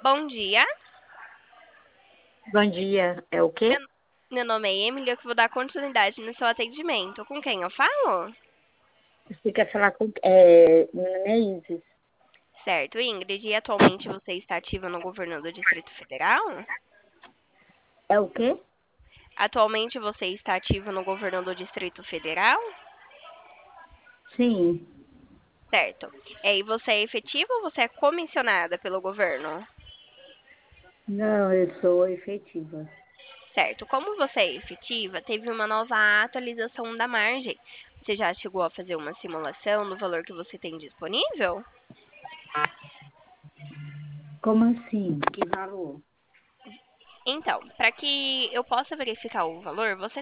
Bom dia, Bom dia, é o quê? meu, meu nome é Emily, eu que vou dar continuidade no seu atendimento. Com quem eu falo? Você quer falar com. Meu nome é Isis. Certo, Ingrid, e atualmente você está ativa no governo do Distrito Federal? É o quê? Atualmente você está ativa no governo do Distrito Federal? Sim. Certo. E você é efetiva ou você é comissionada pelo governo? Não, eu sou efetiva. Certo. Como você é efetiva, teve uma nova atualização da margem. Você já chegou a fazer uma simulação do valor que você tem disponível? Como assim? Que valor? Então, para que eu possa verificar o valor, você